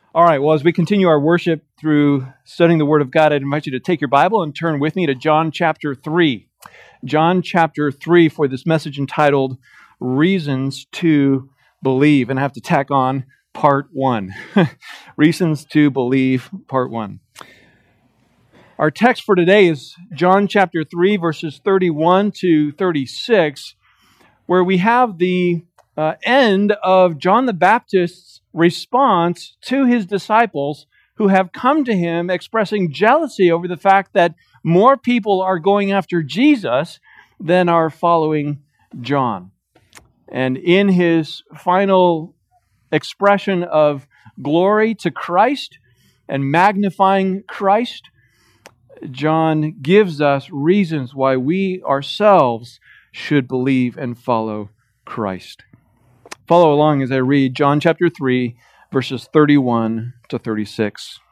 All right, well, as we continue our worship through studying the Word of God, I'd invite you to take your Bible and turn with me to John chapter 3. John chapter 3 for this message entitled, Reasons to Believe. And I have to tack on part 1. Reasons to Believe, part 1. Our text for today is John chapter 3, verses 31 to 36, where we have the end of John the Baptist's response to his disciples who have come to him expressing jealousy over the fact that more people are going after Jesus than are following John. And in his final expression of glory to Christ and magnifying Christ, John gives us reasons why we ourselves should believe and follow Christ. Follow along as I read John chapter 3, verses 31 to 36.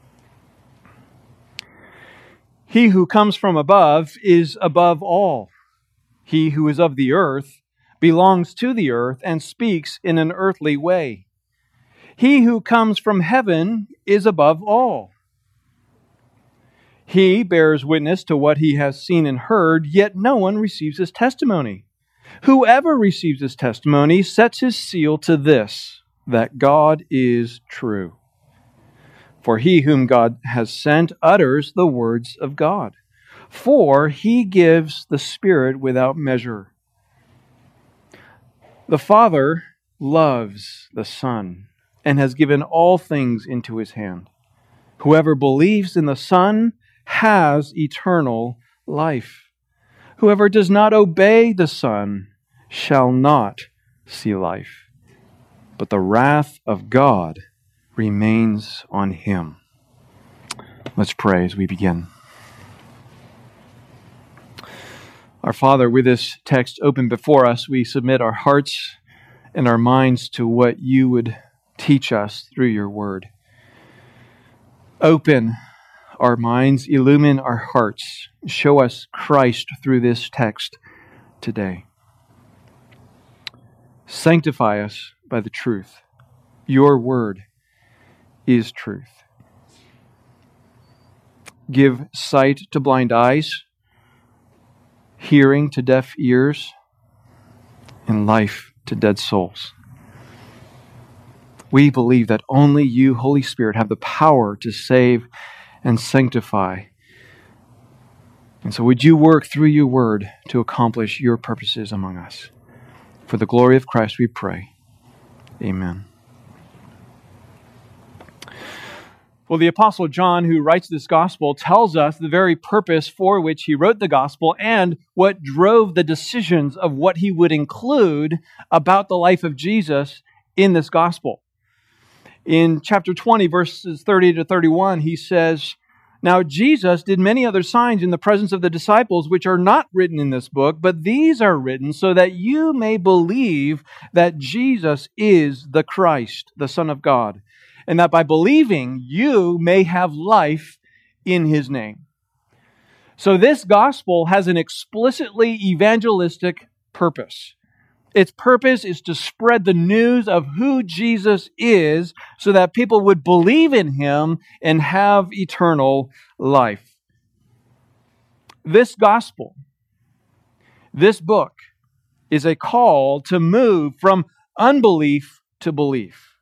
He who comes from above is above all. He who is of the earth belongs to the earth and speaks in an earthly way. He who comes from heaven is above all. He bears witness to what he has seen and heard, yet no one receives his testimony. Whoever receives his testimony sets his seal to this, that God is true. For he whom God has sent utters the words of God. For he gives the Spirit without measure. The Father loves the Son and has given all things into his hand. Whoever believes in the Son has eternal life. Whoever does not obey the Son shall not see life, but the wrath of God remains on him. Let's pray as we begin. Our Father, with this text open before us, we submit our hearts and our minds to what you would teach us through your word. Open our minds, illumine our hearts. Show us Christ through this text today. Sanctify us by the truth. Your word is truth. Give sight to blind eyes, hearing to deaf ears, and life to dead souls. We believe that only you, Holy Spirit, have the power to save and sanctify. And so would you work through your word to accomplish your purposes among us? For the glory of Christ we pray. Amen. Well, the Apostle John, who writes this gospel, tells us the very purpose for which he wrote the gospel and what drove the decisions of what he would include about the life of Jesus in this gospel. In chapter 20, verses 30 to 31, he says, Now Jesus did many other signs in the presence of the disciples, which are not written in this book, but these are written so that you may believe that Jesus is the Christ, the Son of God, and that by believing you may have life in His name. So this gospel has an explicitly evangelistic purpose. Its purpose is to spread the news of who Jesus is so that people would believe in Him and have eternal life. This gospel, this book, is a call to move from unbelief to belief.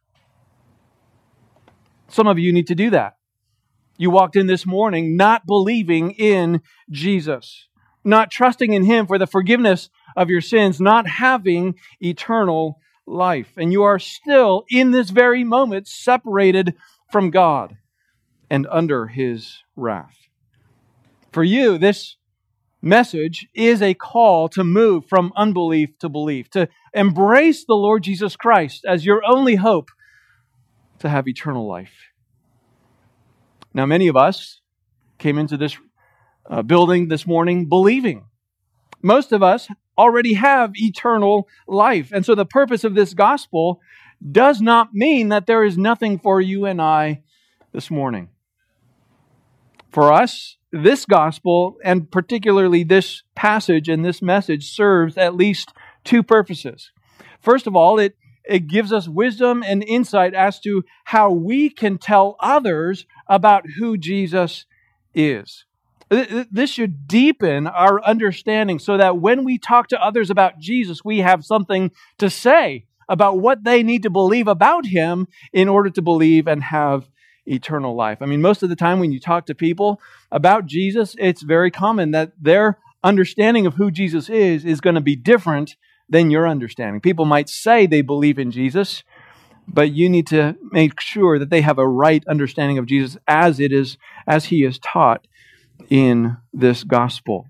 Some of you need to do that. You walked in this morning not believing in Jesus, not trusting in Him for the forgiveness of your sins, not having eternal life. And you are still, in this very moment, separated from God and under His wrath. For you, this message is a call to move from unbelief to belief, to embrace the Lord Jesus Christ as your only hope to have eternal life. Now, many of us came into this building this morning believing. Most of us already have eternal life. And so the purpose of this gospel does not mean that there is nothing for you and I this morning. For us, this gospel, and particularly this passage and this message, serves at least two purposes. First of all, it it gives us wisdom and insight as to how we can tell others about who Jesus is. This should deepen our understanding so that when we talk to others about Jesus, we have something to say about what they need to believe about Him in order to believe and have eternal life. I mean, most of the time when you talk to people about Jesus, it's very common that their understanding of who Jesus is going to be different than your understanding. People might say they believe in Jesus, but you need to make sure that they have a right understanding of Jesus as He is taught in this gospel.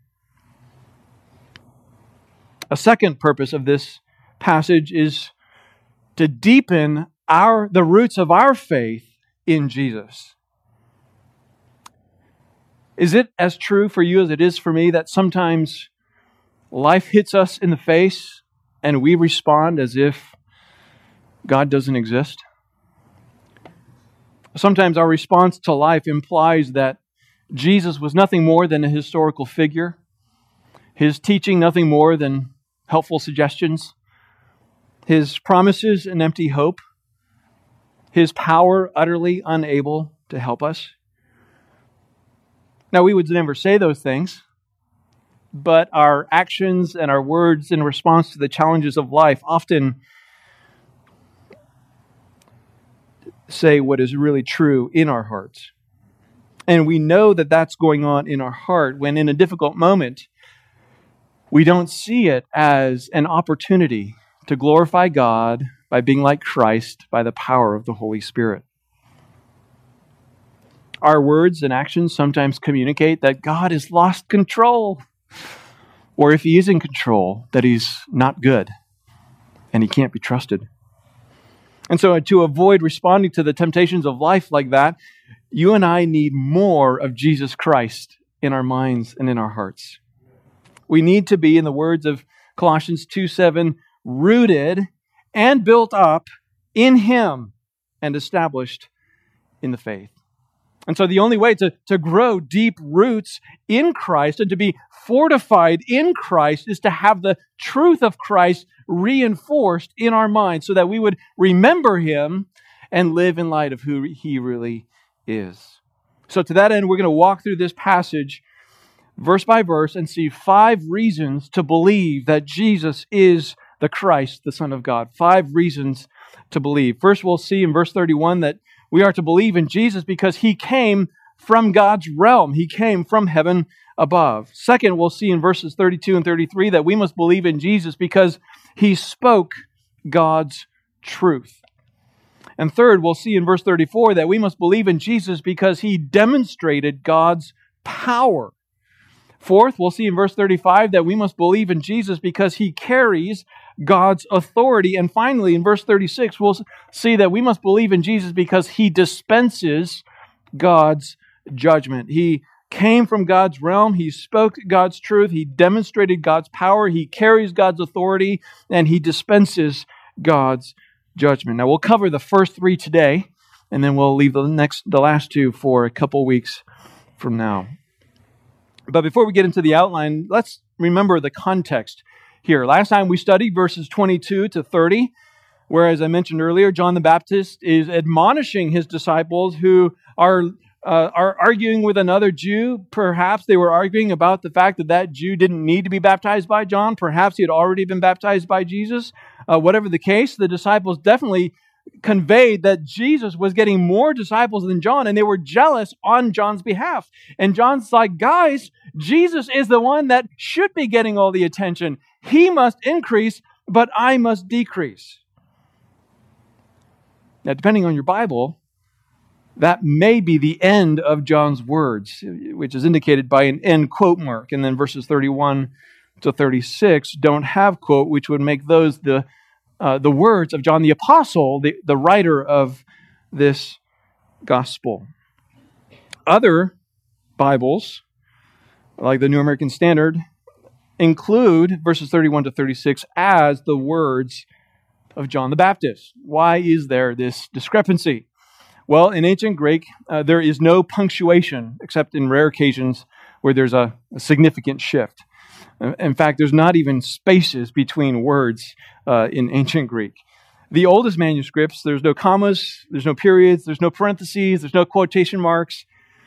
A second purpose of this passage is to deepen the roots of our faith in Jesus. Is it as true for you as it is for me that sometimes life hits us in the face and we respond as if God doesn't exist? Sometimes our response to life implies that Jesus was nothing more than a historical figure, His teaching nothing more than helpful suggestions, His promises an empty hope, His power utterly unable to help us. Now, we would never say those things, but our actions and our words in response to the challenges of life often say what is really true in our hearts. And we know that that's going on in our heart when in a difficult moment, we don't see it as an opportunity to glorify God by being like Christ by the power of the Holy Spirit. Our words and actions sometimes communicate that God has lost control, or if He is in control, that He's not good and He can't be trusted. And so to avoid responding to the temptations of life like that, you and I need more of Jesus Christ in our minds and in our hearts. We need to be, in the words of Colossians 2:7, rooted and built up in Him and established in the faith. And so the only way to grow deep roots in Christ and to be fortified in Christ is to have the truth of Christ reinforced in our minds so that we would remember Him and live in light of who He really is. So to that end, we're going to walk through this passage verse by verse and see 5 reasons to believe that Jesus is the Christ, the Son of God. 5 reasons to believe. First, we'll see in verse 31 that we are to believe in Jesus because He came from God's realm. He came from heaven above. Second, we'll see in verses 32 and 33 that we must believe in Jesus because He spoke God's truth. And third, we'll see in verse 34 that we must believe in Jesus because He demonstrated God's power. Fourth, we'll see in verse 35 that we must believe in Jesus because He carries God's authority. And finally, in verse 36, we'll see that we must believe in Jesus because He dispenses God's judgment. He came from God's realm. He spoke God's truth. He demonstrated God's power. He carries God's authority, and He dispenses God's judgment. Now, we'll cover the first 3 today, and then we'll leave the last 2 for a couple weeks from now. But before we get into the outline, let's remember the context here. Last time we studied verses 22 to 30, where, as I mentioned earlier, John the Baptist is admonishing his disciples who are arguing with another Jew. Perhaps they were arguing about the fact that that Jew didn't need to be baptized by John. Perhaps he had already been baptized by Jesus. Whatever the case, the disciples definitely conveyed that Jesus was getting more disciples than John, and they were jealous on John's behalf. And John's like, guys, Jesus is the one that should be getting all the attention. He must increase, but I must decrease. Now, depending on your Bible, that may be the end of John's words, which is indicated by an end quote mark. And then verses 31 to 36 don't have quote, which would make those the words of John the Apostle, the writer of this gospel. Other Bibles, like the New American Standard, include verses 31 to 36 as the words of John the Baptist. Why is there this discrepancy? Well, in ancient Greek, there is no punctuation except in rare occasions where there's a significant shift. In fact, there's not even spaces between words in ancient Greek. The oldest manuscripts, there's no commas, there's no periods, there's no parentheses, there's no quotation marks.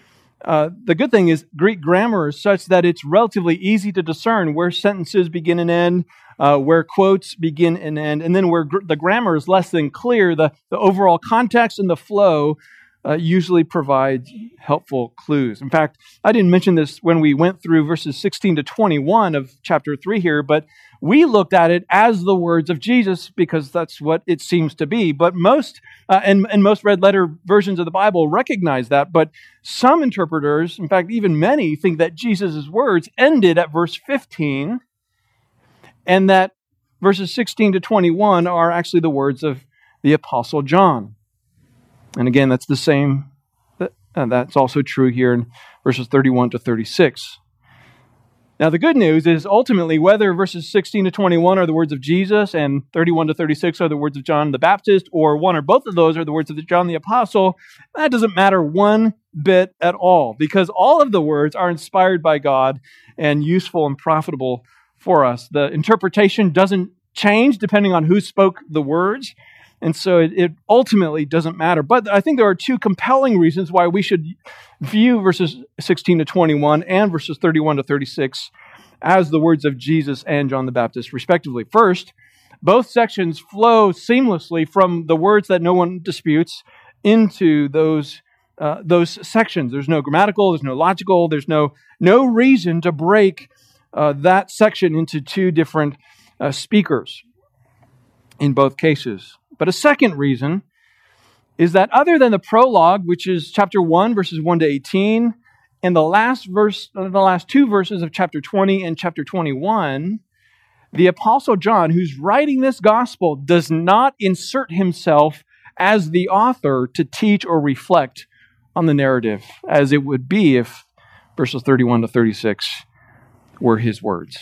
The good thing is Greek grammar is such that it's relatively easy to discern where sentences begin and end, where quotes begin and end, and then where the grammar is less than clear, the overall context and the flow usually provide helpful clues. In fact, I didn't mention this when we went through verses 16 to 21 of chapter 3 here, but we looked at it as the words of Jesus because that's what it seems to be. But most, and most red letter versions of the Bible recognize that, but some interpreters, in fact, even many, think that Jesus' words ended at verse 15 and that verses 16 to 21 are actually the words of the Apostle John. And again, that's the same. That's also true here in verses 31 to 36. Now, the good news is ultimately whether verses 16 to 21 are the words of Jesus and 31 to 36 are the words of John the Baptist, or one or both of those are the words of John the Apostle, that doesn't matter one bit at all, because all of the words are inspired by God and useful and profitable for us. The interpretation doesn't change depending on who spoke the words. And so it ultimately doesn't matter. But I think there are two compelling reasons why we should view verses 16 to 21 and verses 31 to 36 as the words of Jesus and John the Baptist, respectively. First, both sections flow seamlessly from the words that no one disputes into those sections. There's no grammatical, there's no logical, there's no reason to break that section into two different speakers in both cases. But a second reason is that other than the prologue, which is chapter 1, verses 1 to 18, and the last two verses of chapter 20 and chapter 21, the Apostle John, who's writing this gospel, does not insert himself as the author to teach or reflect on the narrative, as it would be if verses 31 to 36 were his words.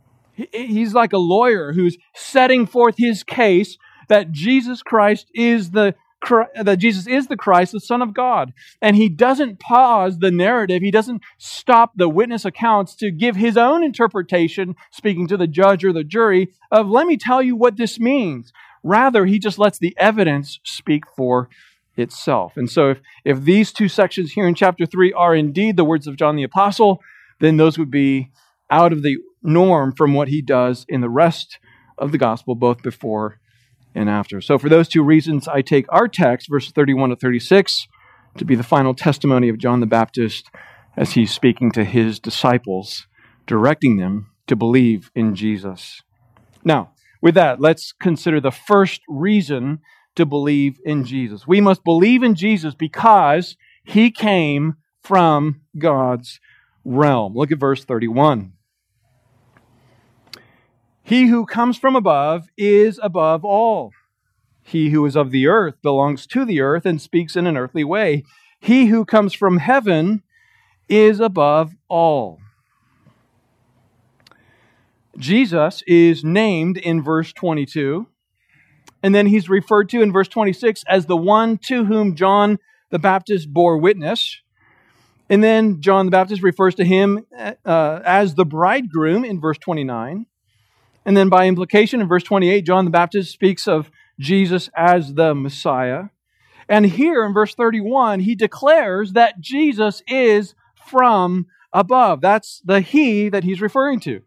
He's like a lawyer who's setting forth his case that Jesus is the Christ, the Son of God. And he doesn't pause the narrative. He doesn't stop the witness accounts to give his own interpretation, speaking to the judge or the jury, of let me tell you what this means. Rather, he just lets the evidence speak for itself. And so if these two sections here in chapter 3 are indeed the words of John the Apostle, then those would be out of the norm from what he does in the rest of the gospel, both before and after. So for those two reasons, I take our text, verses 31 to 36, to be the final testimony of John the Baptist as he's speaking to his disciples, directing them to believe in Jesus. Now, with that, let's consider the first reason to believe in Jesus. We must believe in Jesus because he came from God's realm. Look at verse 31. He who comes from above is above all. He who is of the earth belongs to the earth and speaks in an earthly way. He who comes from heaven is above all. Jesus is named in verse 22, and then he's referred to in verse 26 as the one to whom John the Baptist bore witness. And then John the Baptist refers to him as the bridegroom in verse 29. And then by implication in verse 28, John the Baptist speaks of Jesus as the Messiah. And here in verse 31, he declares that Jesus is from above. That's the he that he's referring to.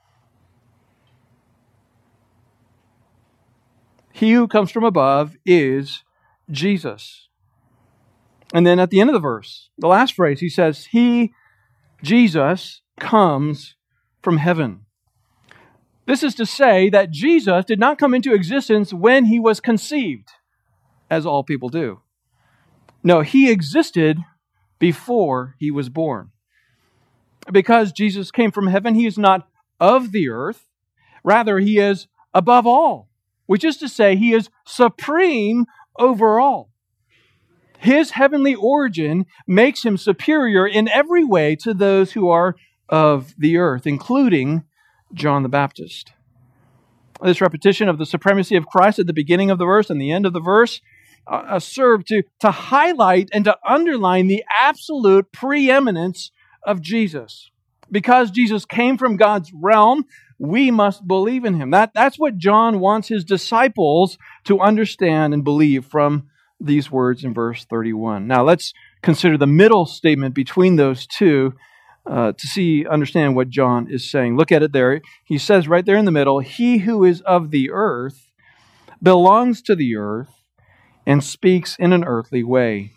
He who comes from above is Jesus. And then at the end of the verse, the last phrase, he says, he, Jesus, comes from heaven. This is to say that Jesus did not come into existence when he was conceived, as all people do. No, he existed before he was born. Because Jesus came from heaven, he is not of the earth. Rather, he is above all, which is to say he is supreme over all. His heavenly origin makes him superior in every way to those who are of the earth, including John the Baptist. This repetition of the supremacy of Christ at the beginning of the verse and the end of the verse serve to highlight and to underline the absolute preeminence of Jesus. Because Jesus came from God's realm, we must believe in him. That's what John wants his disciples to understand and believe from these words in verse 31. Now let's consider the middle statement between those two to understand what John is saying. Look at it there. He says right there in the middle, he who is of the earth belongs to the earth and speaks in an earthly way.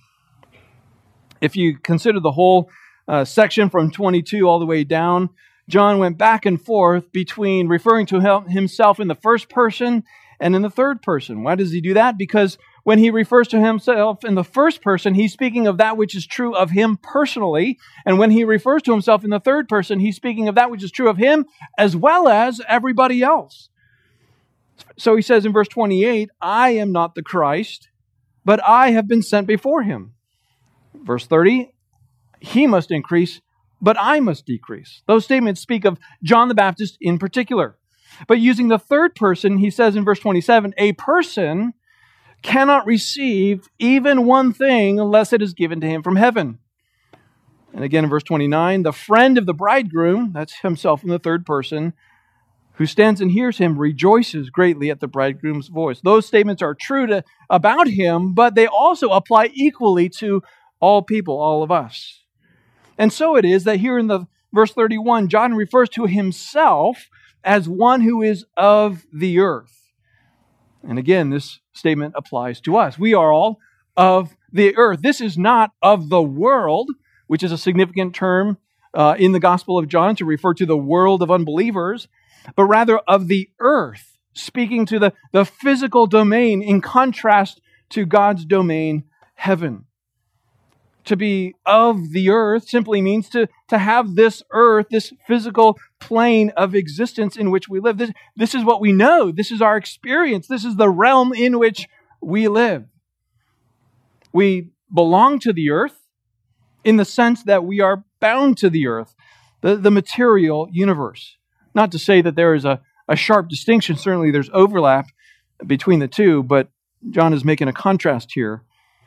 If you consider the whole section from 22 all the way down, John went back and forth between referring to himself in the first person and in the third person. Why does he do that? Because when he refers to himself in the first person, he's speaking of that which is true of him personally. And when he refers to himself in the third person, he's speaking of that which is true of him as well as everybody else. So he says in verse 28, I am not the Christ, but I have been sent before him. Verse 30, he must increase, but I must decrease. Those statements speak of John the Baptist in particular. But using the third person, he says in verse 27, a person cannot receive even one thing unless it is given to him from heaven. And again in verse 29, the friend of the bridegroom, that's himself in the third person, who stands and hears him, rejoices greatly at the bridegroom's voice. Those statements are true about him, but they also apply equally to all people, all of us. And so it is that here in the verse 31, John refers to himself as one who is of the earth. And again, this statement applies to us. We are all of the earth. This is not of the world, which is a significant term in the Gospel of John to refer to the world of unbelievers, but rather of the earth, speaking to the physical domain in contrast to God's domain, heaven. To be of the earth simply means to have this earth, this physical plane of existence in which we live. This is what we know. This is our experience. This is the realm in which we live. We belong to the earth in the sense that we are bound to the earth, the material universe. Not to say that there is a sharp distinction. Certainly there's overlap between the two, but John is making a contrast here.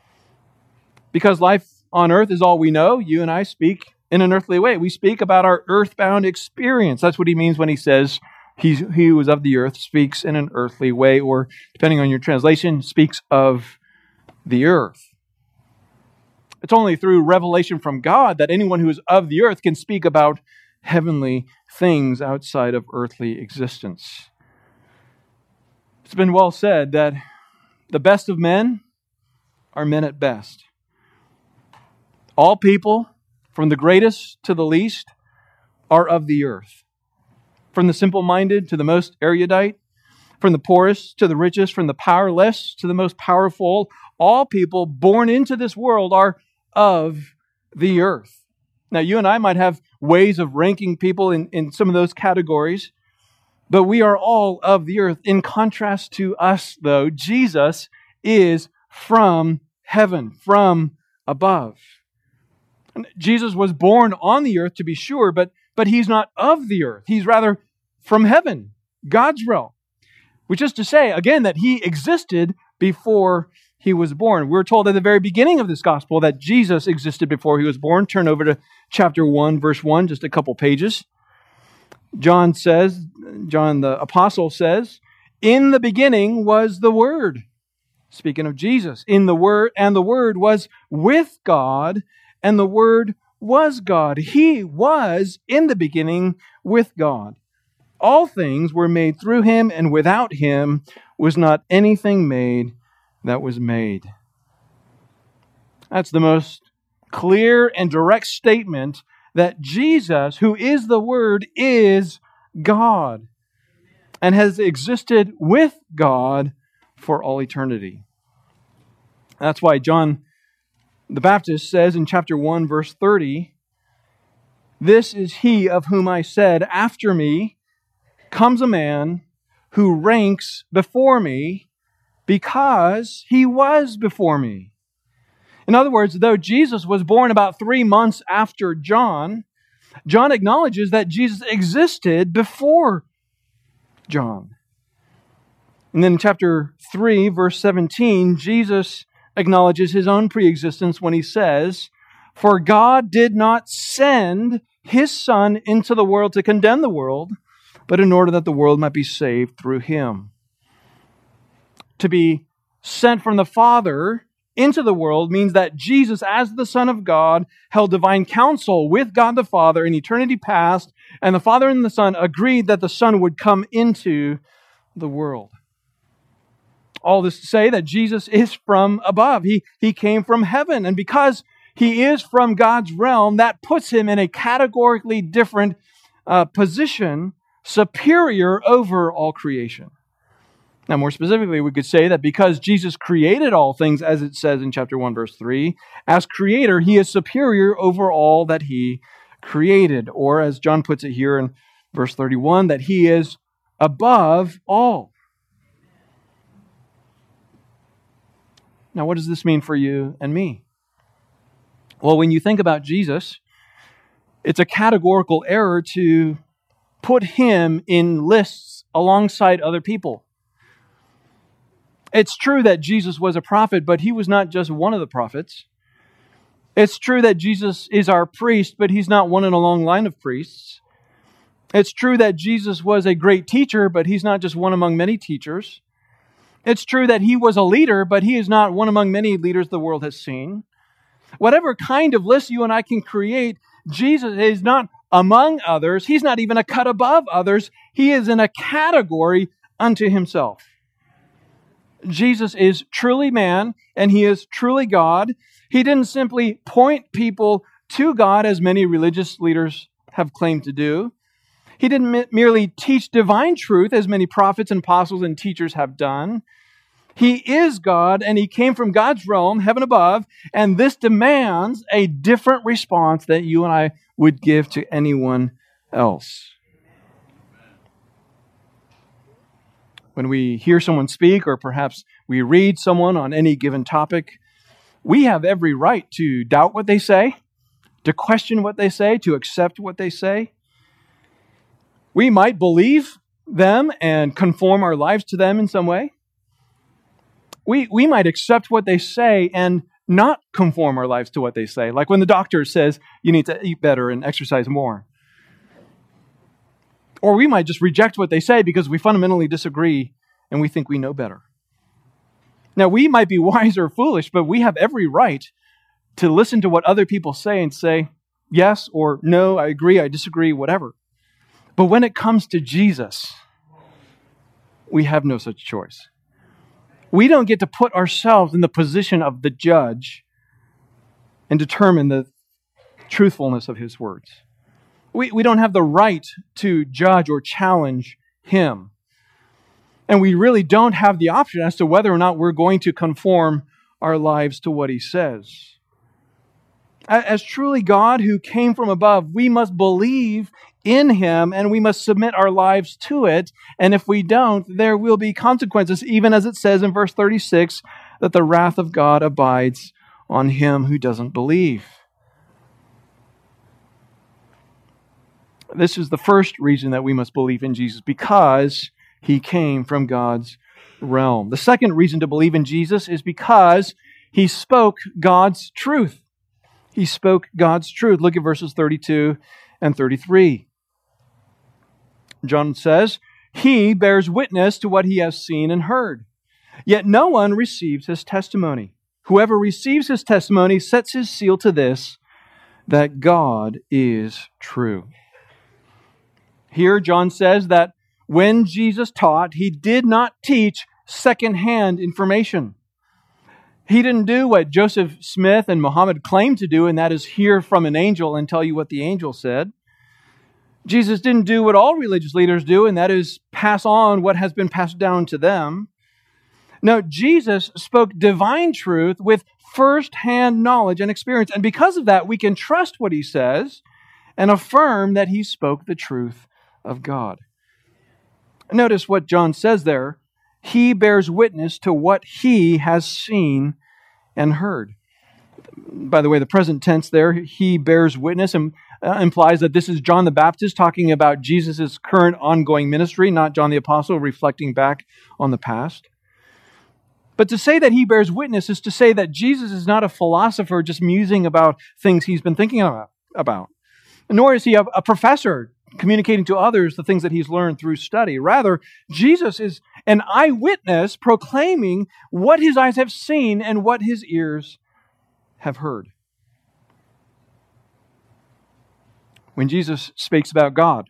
Because life on earth is all we know, you and I speak in an earthly way. We speak about our earthbound experience. That's what he means when he says he who is of the earth speaks in an earthly way, or depending on your translation, speaks of the earth. It's only through revelation from God that anyone who is of the earth can speak about heavenly things outside of earthly existence. It's been well said that the best of men are men at best. All people, from the greatest to the least, are of the earth. From the simple-minded to the most erudite, from the poorest to the richest, from the powerless to the most powerful, all people born into this world are of the earth. Now, you and I might have ways of ranking people in some of those categories, but we are all of the earth. In contrast to us, though, Jesus is from heaven, from above. And Jesus was born on the earth, to be sure, but he's not of the earth. He's rather from heaven, God's realm, which is to say, again, that he existed before he was born. We're told at the very beginning of this gospel that Jesus existed before he was born. Turn over to chapter 1, verse 1, just a couple pages. John the apostle says, in the beginning was the Word. Speaking of Jesus, in the Word, and the Word was with God, and the Word was God. He was in the beginning with God. All things were made through him, and without him was not anything made that was made. That's the most clear and direct statement that Jesus, who is the Word, is God and has existed with God for all eternity. That's why John the Baptist says in chapter 1, verse 30, this is he of whom I said, after me comes a man who ranks before me because he was before me. In other words, though Jesus was born about 3 months after John, John acknowledges that Jesus existed before John. And then in chapter 3, verse 17, Jesus acknowledges his own preexistence when he says, for God did not send his Son into the world to condemn the world, but in order that the world might be saved through him. To be sent from the Father into the world means that Jesus, as the Son of God, held divine counsel with God the Father in eternity past, and the Father and the Son agreed that the Son would come into the world. All this to say that Jesus is from above. He came from heaven, and because he is from God's realm, that puts him in a categorically different position, superior over all creation. Now, more specifically, we could say that because Jesus created all things, as it says in chapter 1, verse 3, as creator, he is superior over all that he created. Or, as John puts it here in verse 31, that he is above all. Now, what does this mean for you and me? Well, when you think about Jesus, it's a categorical error to put him in lists alongside other people. It's true that Jesus was a prophet, but he was not just one of the prophets. It's true that Jesus is our priest, but he's not one in a long line of priests. It's true that Jesus was a great teacher, but he's not just one among many teachers. It's true that he was a leader, but he is not one among many leaders the world has seen. Whatever kind of list you and I can create, Jesus is not among others. He's not even a cut above others. He is in a category unto himself. Jesus is truly man, and he is truly God. He didn't simply point people to God, as many religious leaders have claimed to do. He didn't merely teach divine truth, as many prophets and apostles and teachers have done. He is God, and he came from God's realm, heaven above, and this demands a different response that you and I would give to anyone else. When we hear someone speak, or perhaps we read someone on any given topic, we have every right to doubt what they say, to question what they say, to accept what they say. We might believe them and conform our lives to them in some way. We might accept what they say and not conform our lives to what they say. Like when the doctor says you need to eat better and exercise more. Or we might just reject what they say because we fundamentally disagree and we think we know better. Now, we might be wise or foolish, but we have every right to listen to what other people say and say, yes or no, I agree, I disagree, whatever. But when it comes to Jesus, we have no such choice. We don't get to put ourselves in the position of the judge and determine the truthfulness of his words. We don't have the right to judge or challenge him. And we really don't have the option as to whether or not we're going to conform our lives to what he says. As truly God who came from above, we must believe in him and we must submit our lives to it. And if we don't, there will be consequences, even as it says in verse 36, that the wrath of God abides on him who doesn't believe. This is the first reason that we must believe in Jesus, because he came from God's realm. The second reason to believe in Jesus is because he spoke God's truth. He spoke God's truth. Look at verses 32 and 33. John says, he bears witness to what he has seen and heard, yet no one receives his testimony. Whoever receives his testimony sets his seal to this, that God is true. Here, John says that when Jesus taught, he did not teach secondhand information. He didn't do what Joseph Smith and Muhammad claimed to do, and that is hear from an angel and tell you what the angel said. Jesus didn't do what all religious leaders do, and that is pass on what has been passed down to them. No, Jesus spoke divine truth with first-hand knowledge and experience, and because of that, we can trust what he says and affirm that he spoke the truth of God. Notice what John says there. He bears witness to what he has seen and heard. By the way, the present tense there, he bears witness, implies that this is John the Baptist talking about Jesus' current ongoing ministry, not John the Apostle reflecting back on the past. But to say that he bears witness is to say that Jesus is not a philosopher just musing about things he's been thinking about. Nor is he a professor communicating to others the things that he's learned through study. Rather, Jesus is an eyewitness proclaiming what his eyes have seen and what his ears have heard. When Jesus speaks about God,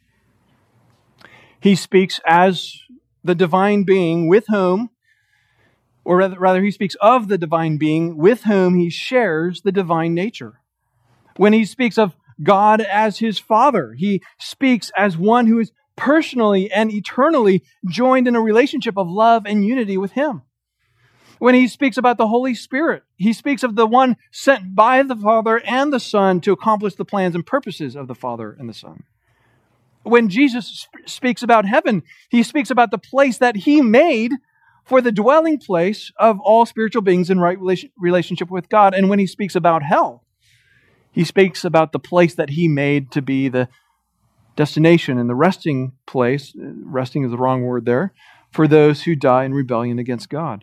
he speaks as the divine being with whom, or rather he speaks of the divine being with whom he shares the divine nature. When he speaks of God as his Father, he speaks as one who is personally and eternally joined in a relationship of love and unity with him. When he speaks about the Holy Spirit, he speaks of the one sent by the Father and the Son to accomplish the plans and purposes of the Father and the Son. When Jesus speaks about heaven, he speaks about the place that he made for the dwelling place of all spiritual beings in right relationship with God. And when he speaks about hell, he speaks about the place that he made to be the destination and the resting place, resting is the wrong word there, for those who die in rebellion against God.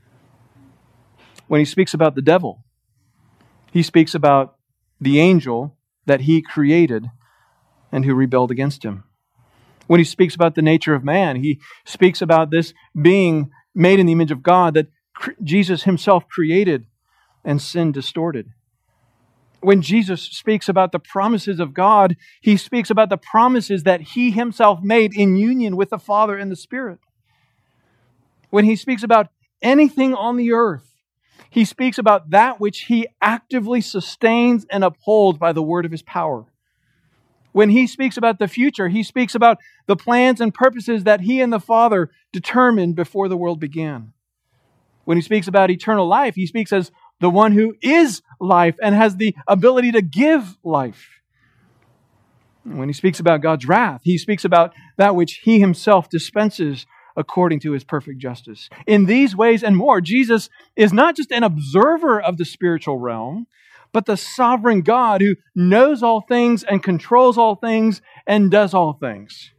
When he speaks about the devil, he speaks about the angel that he created and who rebelled against him. When he speaks about the nature of man, he speaks about this being made in the image of God that Jesus himself created and sin distorted. When Jesus speaks about the promises of God, he speaks about the promises that he himself made in union with the Father and the Spirit. When he speaks about anything on the earth, he speaks about that which he actively sustains and upholds by the word of his power. When he speaks about the future, he speaks about the plans and purposes that he and the Father determined before the world began. When he speaks about eternal life, he speaks as the one who is life and has the ability to give life. When he speaks about God's wrath, he speaks about that which he himself dispenses according to his perfect justice. In these ways and more, Jesus is not just an observer of the spiritual realm, but the sovereign God who knows all things and controls all things and does all things.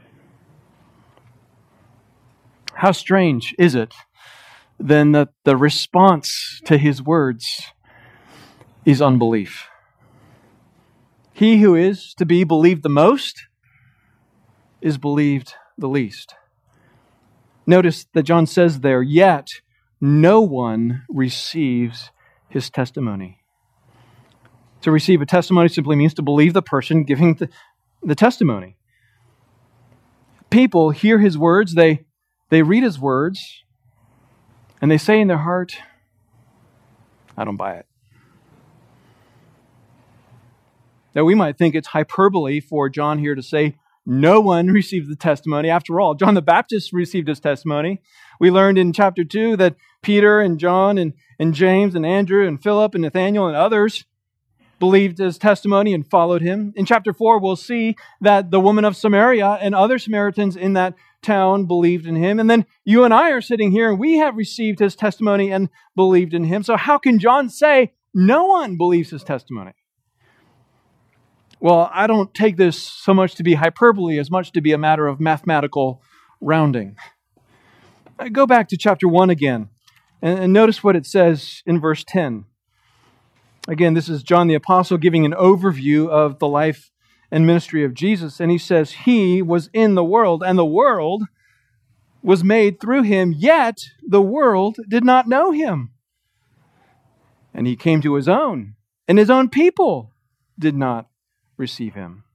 How strange is it then that the response to his words is unbelief? He who is to be believed the most is believed the least. Notice that John says there, yet no one receives his testimony. To receive a testimony simply means to believe the person giving the testimony. People hear his words, they read his words, and they say in their heart, I don't buy it. Now we might think it's hyperbole for John here to say, no one received the testimony. After all, John the Baptist received his testimony. We learned in chapter 2 that Peter and John and James and Andrew and Philip and Nathanael and others believed his testimony and followed him. In chapter 4, we'll see that the woman of Samaria and other Samaritans in that town believed in him. And then you and I are sitting here and we have received his testimony and believed in him. So how can John say no one believes his testimony? Well, I don't take this so much to be hyperbole as much to be a matter of mathematical rounding. Go back to chapter 1 again and notice what it says in verse 10. Again, this is John the Apostle giving an overview of the life and ministry of Jesus. And he says, he was in the world and the world was made through him, yet the world did not know him. And he came to his own, and his own people did not receive him.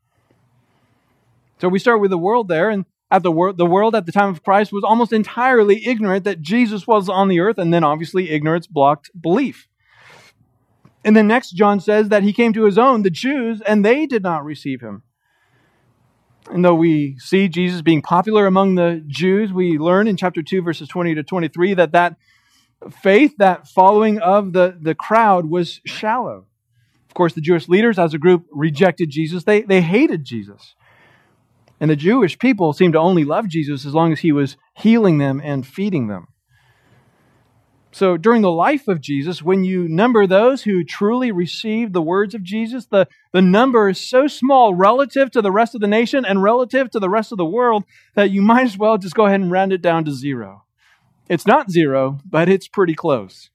So we start with the world there, and the world at the time of Christ was almost entirely ignorant that Jesus was on the earth, and then obviously ignorance blocked belief. And then next John says that he came to his own, the Jews, and they did not receive him. And though we see Jesus being popular among the Jews, we learn in chapter 2, verses 20 to 23, that faith, that following of the crowd was shallow. Of course, the Jewish leaders as a group rejected Jesus. They hated Jesus. And the Jewish people seemed to only love Jesus as long as he was healing them and feeding them. So during the life of Jesus, when you number those who truly received the words of Jesus, the number is so small relative to the rest of the nation and relative to the rest of the world that you might as well just go ahead and round it down to zero. It's not zero, but it's pretty close.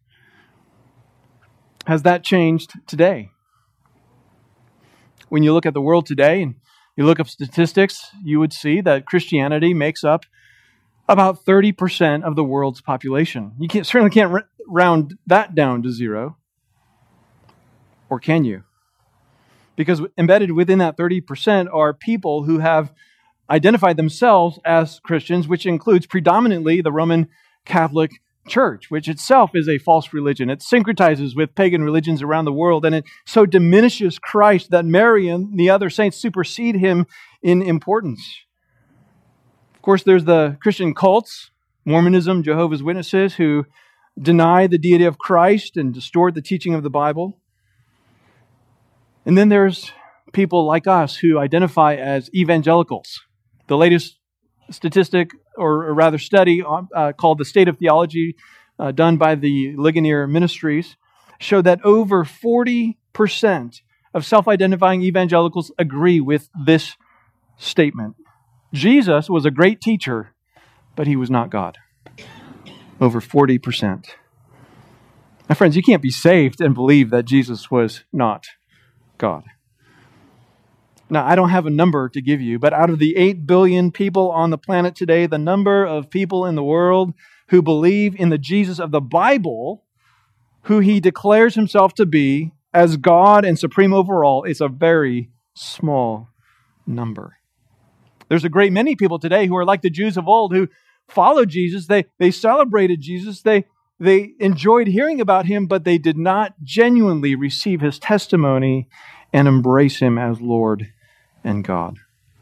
Has that changed today? When you look at the world today and You look up statistics, you would see that Christianity makes up about 30% of the world's population. You certainly can't round that down to zero. Or can you? Because embedded within that 30% are people who have identified themselves as Christians, which includes predominantly the Roman Catholic Church, which itself is a false religion. It syncretizes with pagan religions around the world, and it so diminishes Christ that Mary and the other saints supersede him in importance. Of course, there's the Christian cults, Mormonism, Jehovah's Witnesses, who deny the deity of Christ and distort the teaching of the Bible. And then there's people like us who identify as evangelicals. The latest statistic, or rather study, called The State of Theology, done by the Ligonier Ministries, showed that over 40% of self-identifying evangelicals agree with this statement. Jesus was a great teacher, but he was not God. Over 40%. My friends, you can't be saved and believe that Jesus was not God. Now, I don't have a number to give you, but out of the 8 billion people on the planet today, the number of people in the world who believe in the Jesus of the Bible, who he declares himself to be as God and supreme over all, is a very small number. There's a great many people today who are like the Jews of old, who followed Jesus. They celebrated Jesus. They enjoyed hearing about him, but they did not genuinely receive his testimony and embrace him as Lord and God.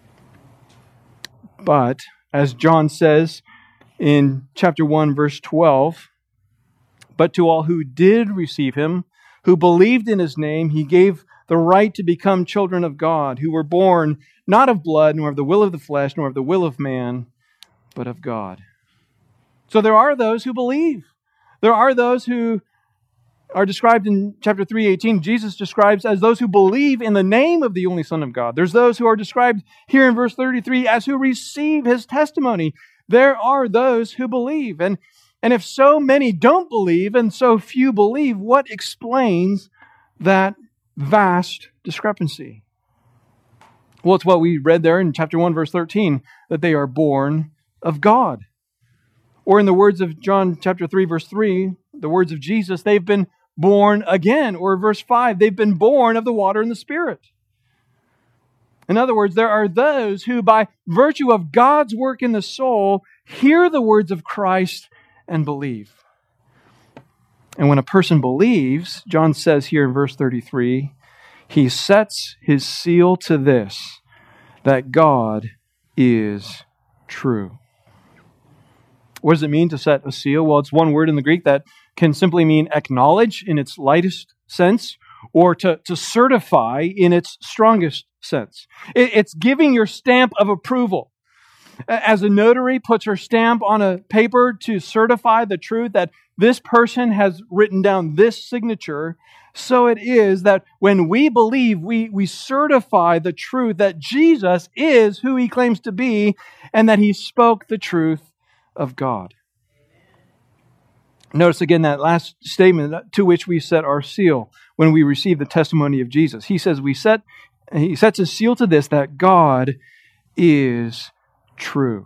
But, as John says in chapter 1, verse 12, but to all who did receive him, who believed in his name, he gave the right to become children of God, who were born not of blood, nor of the will of the flesh, nor of the will of man, but of God. So there are those who believe. There are those who are described in chapter 3:18. Jesus describes as those who believe in the name of the only Son of God. There's those who are described here in verse 33 as who receive his testimony. There are those who believe. And if so many don't believe and so few believe, what explains that vast discrepancy? Well, it's what we read there in chapter 1, verse 13, that they are born of God. Or in the words of John chapter 3, verse 3, the words of Jesus, they've been born again. Or verse 5, they've been born of the water and the Spirit. In other words, there are those who, by virtue of God's work in the soul, hear the words of Christ and believe. And when a person believes, John says here in verse 33, he sets his seal to this, that God is true. What does it mean to set a seal? Well, it's one word in the Greek that can simply mean acknowledge in its lightest sense, or to certify in its strongest sense. It's giving your stamp of approval. As a notary puts her stamp on a paper to certify the truth that this person has written down this signature, so it is that when we believe, we certify the truth that Jesus is who he claims to be, and that he spoke the truth of God. Notice again that last statement to which we set our seal when we receive the testimony of Jesus. He says he sets a seal to this, that God is true.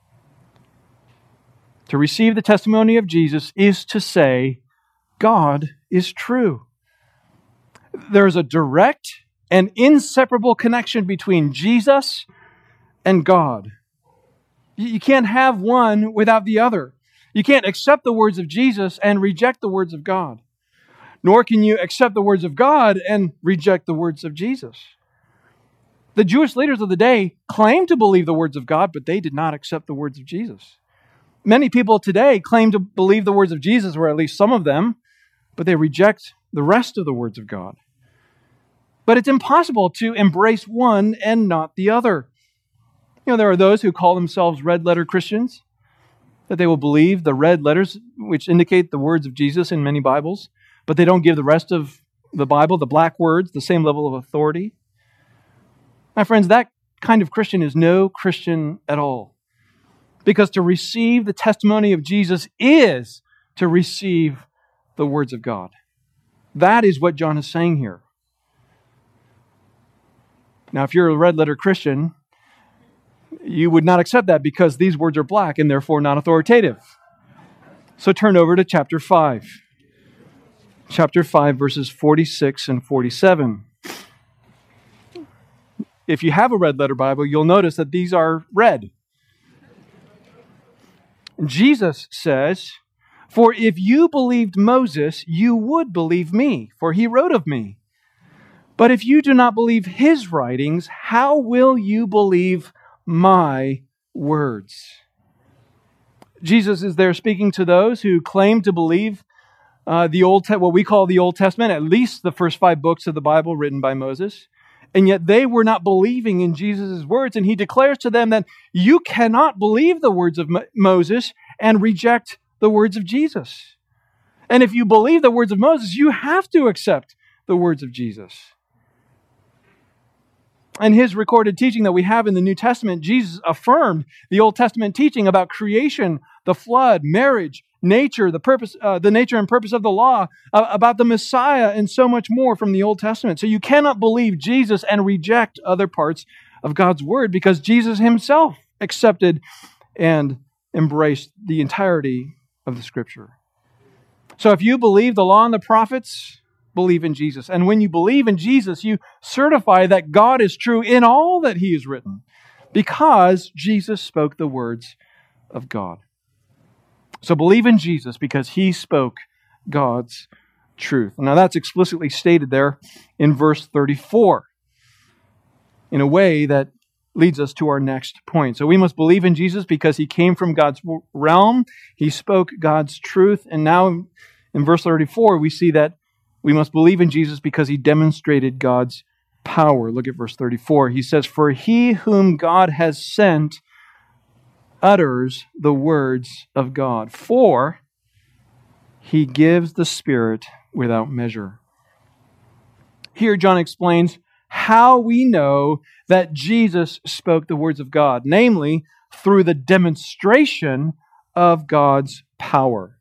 To receive the testimony of Jesus is to say, God is true. There is a direct and inseparable connection between Jesus and God. You can't have one without the other. You can't accept the words of Jesus and reject the words of God. Nor can you accept the words of God and reject the words of Jesus. The Jewish leaders of the day claimed to believe the words of God, but they did not accept the words of Jesus. Many people today claim to believe the words of Jesus, or at least some of them, but they reject the rest of the words of God. But it's impossible to embrace one and not the other. You know, there are those who call themselves red letter Christians, that they will believe the red letters, which indicate the words of Jesus in many Bibles, but they don't give the rest of the Bible, the black words, the same level of authority. My friends, that kind of Christian is no Christian at all. Because to receive the testimony of Jesus is to receive the words of God. That is what John is saying here. Now, if you're a red letter Christian, you would not accept that because these words are black and therefore not authoritative. So turn over to chapter 5. Chapter 5, verses 46 and 47. If you have a red letter Bible, you'll notice that these are red. Jesus says, "For if you believed Moses, you would believe me, for he wrote of me. But if you do not believe his writings, how will you believe my words?" Jesus is there speaking to those who claim to believe what we call the Old Testament, at least the first 5 books of the Bible written by Moses. And yet they were not believing in Jesus' words. And he declares to them that you cannot believe the words of Moses and reject the words of Jesus. And if you believe the words of Moses, you have to accept the words of Jesus. In his recorded teaching that we have in the New Testament, Jesus affirmed the Old Testament teaching about creation, the flood, marriage, nature, the nature and purpose of the law, about the Messiah, and so much more from the Old Testament. So you cannot believe Jesus and reject other parts of God's Word because Jesus himself accepted and embraced the entirety of the Scripture. So if you believe the law and the prophets, believe in Jesus. And when you believe in Jesus, you certify that God is true in all that He has written because Jesus spoke the words of God. So believe in Jesus because He spoke God's truth. Now that's explicitly stated there in verse 34 in a way that leads us to our next point. So we must believe in Jesus because He came from God's realm. He spoke God's truth. And now in verse 34, we see that we must believe in Jesus because He demonstrated God's power. Look at verse 34. He says, "For He whom God has sent utters the words of God, for He gives the Spirit without measure." Here John explains how we know that Jesus spoke the words of God, namely through the demonstration of God's power.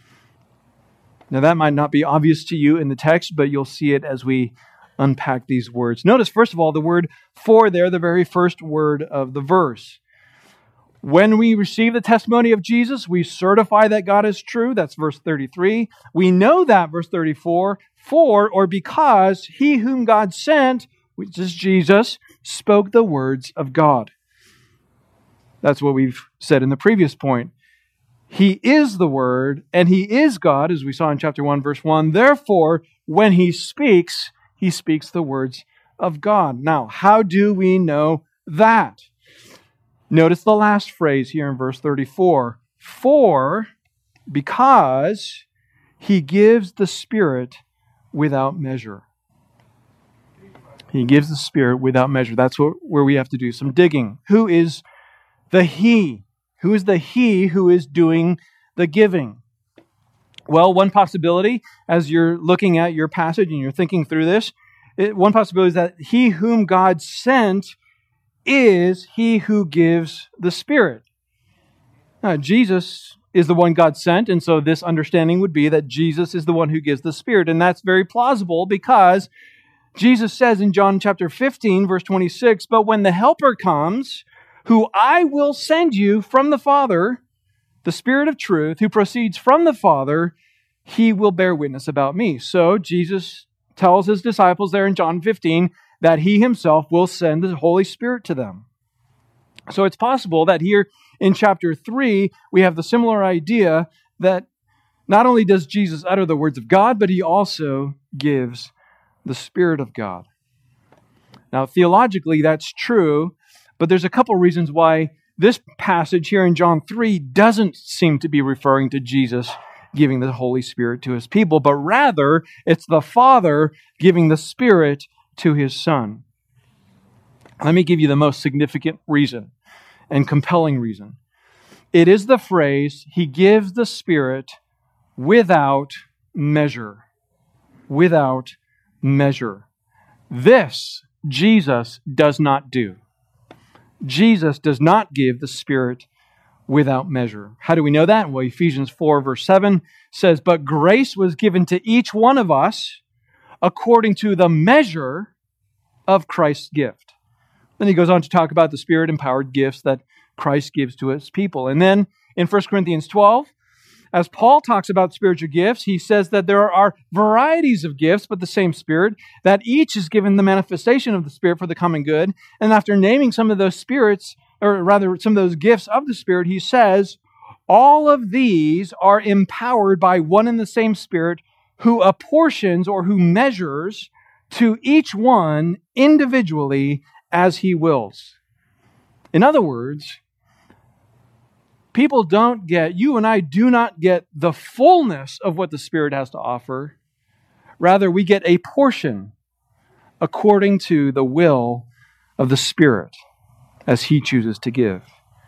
Now that might not be obvious to you in the text, but you'll see it as we unpack these words. Notice, first of all, the word "for" there, the very first word of the verse. When we receive the testimony of Jesus, we certify that God is true. That's verse 33. We know that, verse 34, for or because He whom God sent, which is Jesus, spoke the words of God. That's what we've said in the previous point. He is the Word, and He is God, as we saw in chapter 1, verse 1. Therefore, when He speaks the words of God. Now, how do we know that? Notice the last phrase here in verse 34. For, because He gives the Spirit without measure. He gives the Spirit without measure. That's where we have to do some digging. Who is the He? Who is the He who is doing the giving? Well, one possibility, as you're looking at your passage and you're thinking through this, one possibility is that He whom God sent is He who gives the Spirit. Now, Jesus is the one God sent, and so this understanding would be that Jesus is the one who gives the Spirit. And that's very plausible because Jesus says in John chapter 15, verse 26, "But when the Helper comes, who I will send you from the Father, the Spirit of truth, who proceeds from the Father, He will bear witness about me." So Jesus tells His disciples there in John 15 that He Himself will send the Holy Spirit to them. So it's possible that here in chapter 3, we have the similar idea that not only does Jesus utter the words of God, but He also gives the Spirit of God. Now, theologically, that's true, but there's a couple reasons why this passage here in John 3 doesn't seem to be referring to Jesus giving the Holy Spirit to His people, but rather it's the Father giving the Spirit to His Son. Let me give you the most significant reason and compelling reason. It is the phrase, He gives the Spirit without measure. Without measure. This Jesus does not do. Jesus does not give the Spirit without measure. How do we know that? Well, Ephesians 4 verse 7 says, "But grace was given to each one of us according to the measure of Christ's gift." Then he goes on to talk about the Spirit-empowered gifts that Christ gives to his people. And then in 1 Corinthians 12, as Paul talks about spiritual gifts, he says that there are varieties of gifts, but the same Spirit, that each is given the manifestation of the Spirit for the common good. And after naming some of those spirits, or rather some of those gifts of the Spirit, he says, all of these are empowered by one and the same Spirit, who apportions or who measures to each one individually as he wills. In other words, you and I do not get the fullness of what the Spirit has to offer. Rather, we get a portion according to the will of the Spirit as He chooses to give.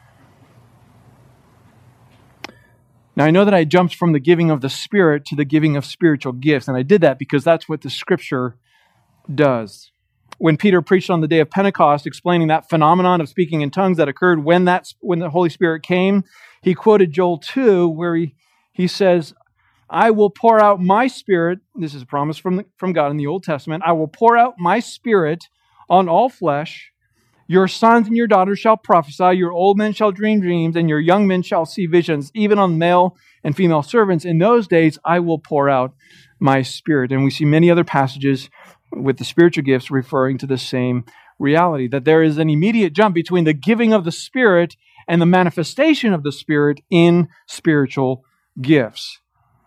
Now, I know that I jumped from the giving of the Spirit to the giving of spiritual gifts, and I did that because that's what the Scripture does. When Peter preached on the day of Pentecost, explaining that phenomenon of speaking in tongues that occurred when the Holy Spirit came, he quoted Joel 2, where he says, I will pour out my Spirit, this is a promise from God in the Old Testament, I will pour out my Spirit on all flesh. Your sons and your daughters shall prophesy, your old men shall dream dreams, and your young men shall see visions, even on male and female servants. In those days I will pour out my Spirit. And we see many other passages with the spiritual gifts referring to the same reality, that there is an immediate jump between the giving of the Spirit and the manifestation of the Spirit in spiritual gifts.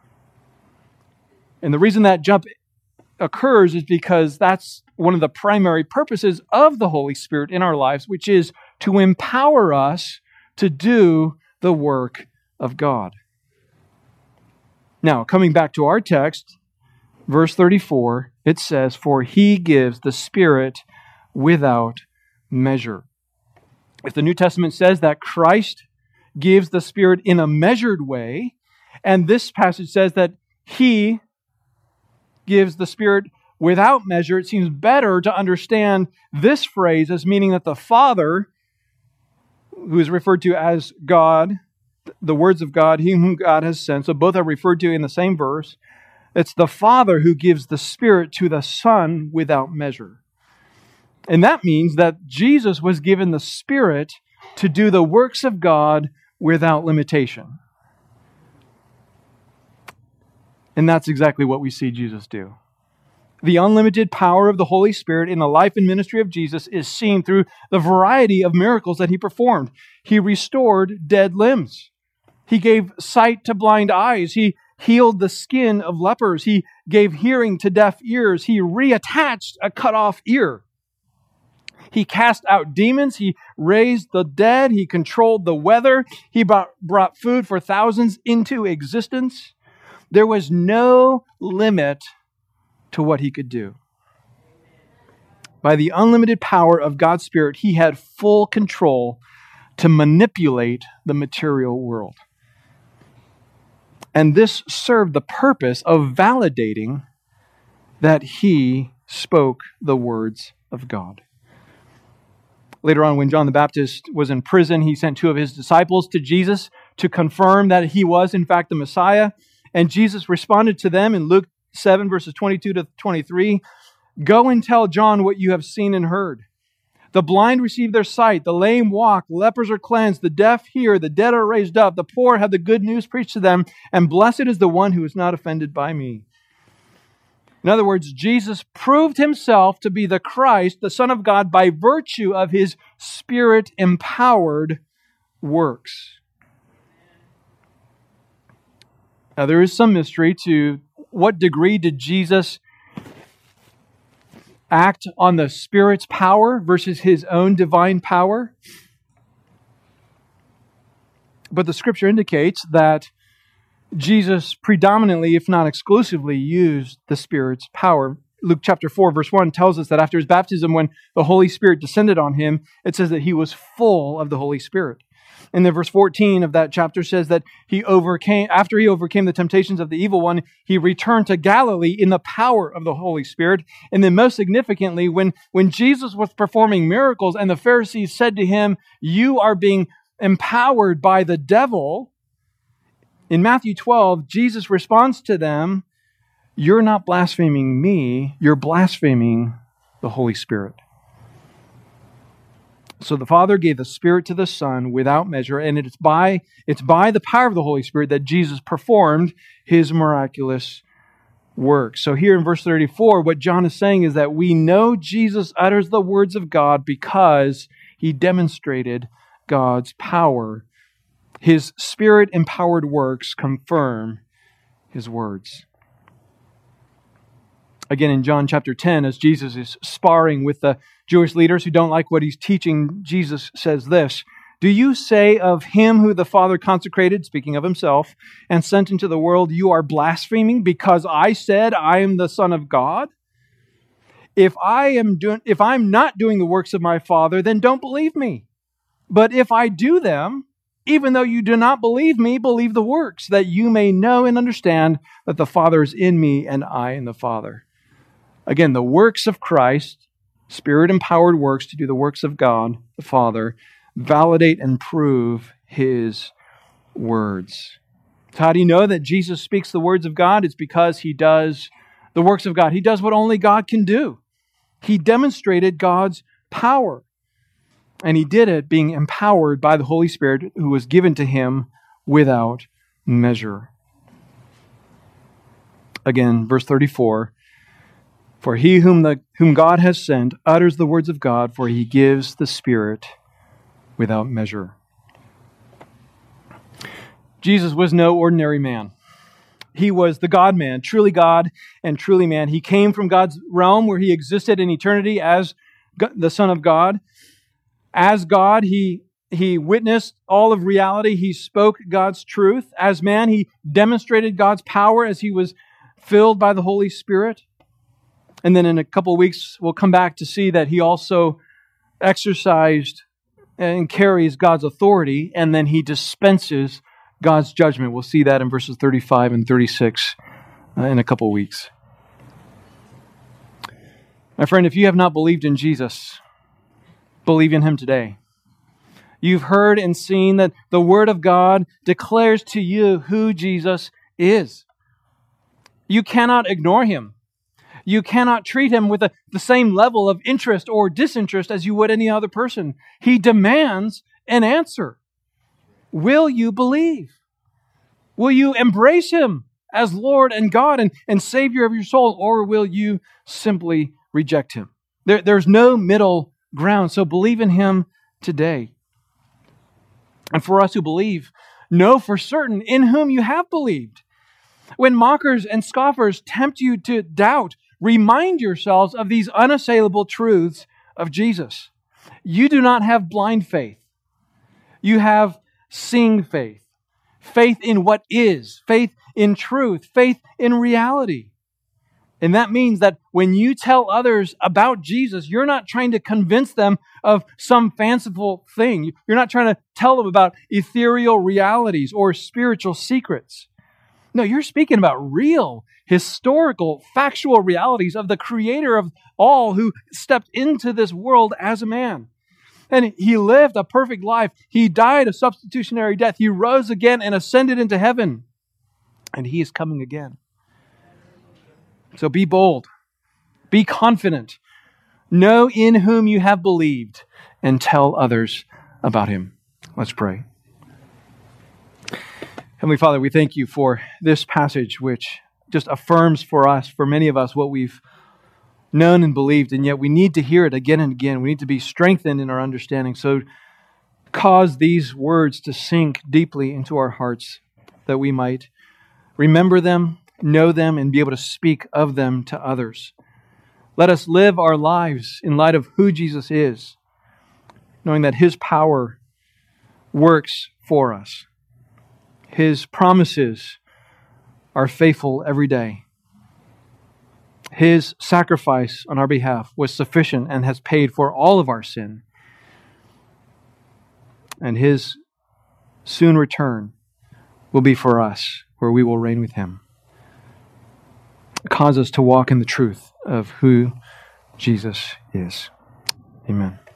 And the reason that jump occurs is because that's one of the primary purposes of the Holy Spirit in our lives, which is to empower us to do the work of God. Now, coming back to our text, verse 34, it says, for He gives the Spirit without measure. If the New Testament says that Christ gives the Spirit in a measured way, and this passage says that He gives the Spirit without measure, it seems better to understand this phrase as meaning that the Father, who is referred to as God, the words of God, He whom God has sent, so both are referred to in the same verse. It's the Father who gives the Spirit to the Son without measure. And that means that Jesus was given the Spirit to do the works of God without limitation. And that's exactly what we see Jesus do. The unlimited power of the Holy Spirit in the life and ministry of Jesus is seen through the variety of miracles that He performed. He restored dead limbs. He gave sight to blind eyes. He healed the skin of lepers. He gave hearing to deaf ears. He reattached a cut off ear. He cast out demons. He raised the dead. He controlled the weather. He brought food for thousands into existence. There was no limit to what He could do. By the unlimited power of God's Spirit, He had full control to manipulate the material world. And this served the purpose of validating that He spoke the words of God. Later on, when John the Baptist was in prison, he sent two of his disciples to Jesus to confirm that he was, in fact, the Messiah. And Jesus responded to them in Luke 7, verses 22 to 23, go and tell John what you have seen and heard. The blind receive their sight, the lame walk, lepers are cleansed, the deaf hear, the dead are raised up, the poor have the good news preached to them, and blessed is the one who is not offended by me. In other words, Jesus proved Himself to be the Christ, the Son of God, by virtue of His Spirit-empowered works. Now, there is some mystery to what degree did Jesus act on the Spirit's power versus His own divine power. But the Scripture indicates that Jesus predominantly, if not exclusively, used the Spirit's power. Luke chapter 4, verse 1 tells us that after His baptism, when the Holy Spirit descended on Him, it says that He was full of the Holy Spirit. And then verse 14 of that chapter says that after he overcame the temptations of the evil one, He returned to Galilee in the power of the Holy Spirit. And then most significantly, when Jesus was performing miracles and the Pharisees said to Him, you are being empowered by the devil, in Matthew 12, Jesus responds to them, you're not blaspheming me, you're blaspheming the Holy Spirit. So the Father gave the Spirit to the Son without measure, and it's by the power of the Holy Spirit that Jesus performed his miraculous work. So here in verse 34, what John is saying is that we know Jesus utters the words of God because he demonstrated God's power. His Spirit-empowered works confirm his words. Again, in John chapter 10, as Jesus is sparring with the Jewish leaders who don't like what he's teaching, Jesus says this, "Do you say of him who the Father consecrated," speaking of himself, "and sent into the world, you are blaspheming because I said I am the Son of God? If I'm not doing the works of my Father, then don't believe me. But if I do them, even though you do not believe me, believe the works, that you may know and understand that the Father is in me and I in the Father." Again, the works of Christ, Spirit-empowered works to do the works of God, the Father, validate and prove his words. So how do you know that Jesus speaks the words of God? It's because he does the works of God. He does what only God can do. He demonstrated God's power. And he did it being empowered by the Holy Spirit who was given to him without measure. Again, verse 34, "For he whom God has sent utters the words of God, for he gives the Spirit without measure." Jesus was no ordinary man. He was the God-man, truly God and truly man. He came from God's realm where he existed in eternity as the Son of God. As God, he witnessed all of reality. He spoke God's truth. As man, he demonstrated God's power as he was filled by the Holy Spirit. And then in a couple of weeks, we'll come back to see that he also exercised and carries God's authority, and then he dispenses God's judgment. We'll see that in verses 35 and 36 in a couple of weeks. My friend, if you have not believed in Jesus, believe in him today. You've heard and seen that the Word of God declares to you who Jesus is. You cannot ignore him. You cannot treat him with the same level of interest or disinterest as you would any other person. He demands an answer. Will you believe? Will you embrace him as Lord and God and Savior of your soul, or will you simply reject him? There's no middle ground, so believe in him today. And for us who believe, know for certain in whom you have believed. When mockers and scoffers tempt you to doubt, remind yourselves of these unassailable truths of Jesus. You do not have blind faith. You have seeing faith. Faith in what is. Faith in truth. Faith in reality. And that means that when you tell others about Jesus, you're not trying to convince them of some fanciful thing. You're not trying to tell them about ethereal realities or spiritual secrets. No, you're speaking about real, historical, factual realities of the Creator of all who stepped into this world as a man. And he lived a perfect life. He died a substitutionary death. He rose again and ascended into heaven. And he is coming again. So be bold. Be confident. Know in whom you have believed and tell others about him. Let's pray. Heavenly Father, we thank you for this passage which just affirms for us, for many of us, what we've known and believed, and yet we need to hear it again and again. We need to be strengthened in our understanding. So cause these words to sink deeply into our hearts that we might remember them, know them, and be able to speak of them to others. Let us live our lives in light of who Jesus is, knowing that his power works for us. His promises are faithful every day. His sacrifice on our behalf was sufficient and has paid for all of our sin. And his soon return will be for us, where we will reign with him. Cause us to walk in the truth of who Jesus is. Amen.